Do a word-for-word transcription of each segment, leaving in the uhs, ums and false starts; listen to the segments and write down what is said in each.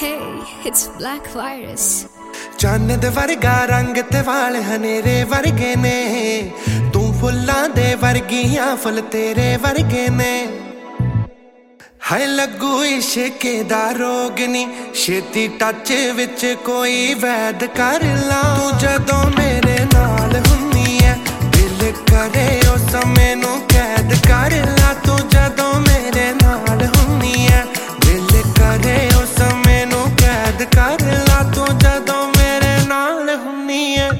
Hey, it's Black Virus. ਚੰਨ ਵਰਗਾ ਰੰਗ ਤੇ ਵਾਲ ਹਨੇਰੇ ਵਰਗੇ ਨੇ, ਤੂੰ ਫੁੱਲਾਂ ਦੇ ਵਰਗੀਆਂ ਫੁੱਲ ਤੇਰੇ ਵਰਗੇ ਨੇ। ਹਾਏ ਲੱਗੂ ਇਸ਼ਕੇ ਦਾ ਰੋਗ ਨੀ, ਛੇਤੀ ਟੱਚ ਵਿੱਚ ਕੋਈ ਵੈਦ ਕਰ ਲਾ। ਤੂੰ ਜਦੋਂ ਮੇਰੇ ਨਾਲ ਹੁੰਨੀ ਐ ਦਿਲ ਕਰੇ ਉਸ ਸਮੇਂ ਨੂੰ ਕੈਦ ਕਰ ਲਾ। ਤੂੰ ਜਦੋਂ ਮੇਰੇ ਨਾਲ ਹੁੰਨੀ ਐ ਦਿਲ ਕਰੇ ਉਸ ਸਮੇਂ ਨੂੰ ਕੈਦ ਕਰ ਲਾ। ਤੂੰ ਜਦੋਂ ਮੇਰੇ ਨਾਲ ਹੁੰਨੀ ਐ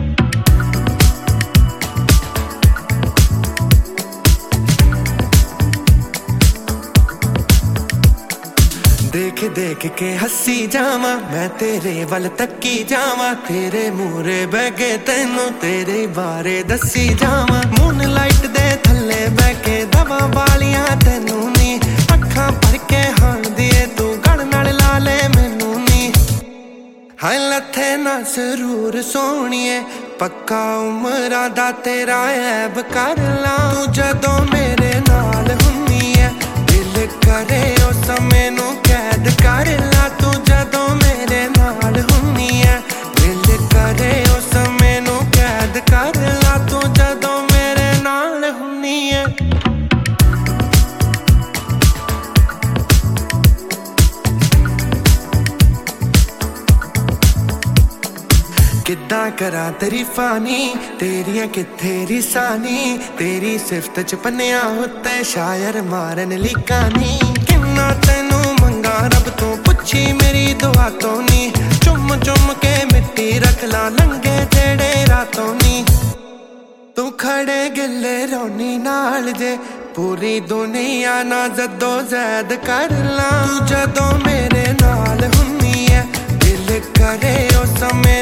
देख देख के हसी जावा मैं तेरे वल तकी जावा। तेरे मूरे बैगे तेनू तेरे बारे दसी जावा। मूनलाइट दे थल्ले बैके दवा वालियां तेनू नी, अखां भर के हांदी तू गण नाल ला ले मैनू नी। हाय लथे ना जरूर सोहणीए पक्का उमरां दा तेरा ऐब कर ला। तू जदों मेरे नाल हुन्नी ऐ दिल करे उस समय नू कैद कर ला। तू जदों मेरे नाल हुन्नी ऐ दिल करे उस समय नू कैद कर ला। तू जदों मेरे नाल हुन्नी ऐ किद्दां करां तरीफां नी तेरियां कित्थे रिसानी। तेरी सिफत च पन्नियां उत्ते शायर मारन लीकां नी। किन्ना तैनू मंगा रब तो पुछी मेरी दुआ तो नी। चुम चुम के मिट्टी रख ला लंघे जेड़े रातों नी। तू खड़े गिले रोनी नाल जे पूरी दुनिया ना जदों जैद कर ला। तू जदों मेरे नाल हुन्नी ऐ दिल करे उस समय